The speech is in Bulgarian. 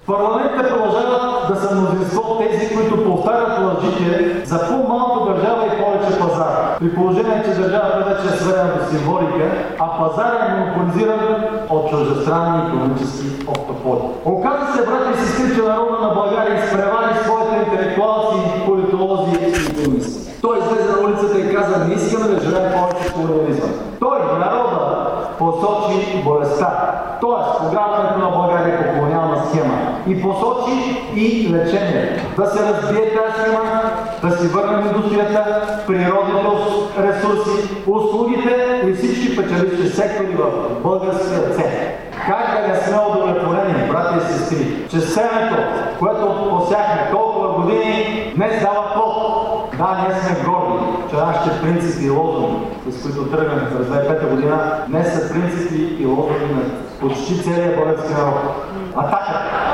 Парламентът продължават да са мнозинство тези, които повтарят лъжите за по-малко държава и повече пазар. При положение, че държавата вече е сведена до символика, а пазар е монополизиран от чуждестранни икономически октополи. Оказа се, брати и сестри, че народа на България изпревари своите интелектуалци, политолози и икономисти. Той излезе на улицата и каза: не искаме да живеем повече колониализъм. Той, народа, посочи болестта, т.е. пограбването на България по колониална схема, и посочи и лечение. Да се разбие тази схема, да си върнем индустрията, природните ресурси, услугите и всички печеливши сектори в българския ръце. Как да не сме удовлетворени, брати и сестри, че семето, което посяхме толкова години, днес дава плод. Да, ние сме горди, че нашите принципи и лозунги, с които тръгнахме през 2005 година, днес са принципи и лозунги на почти целия български народ. Атака!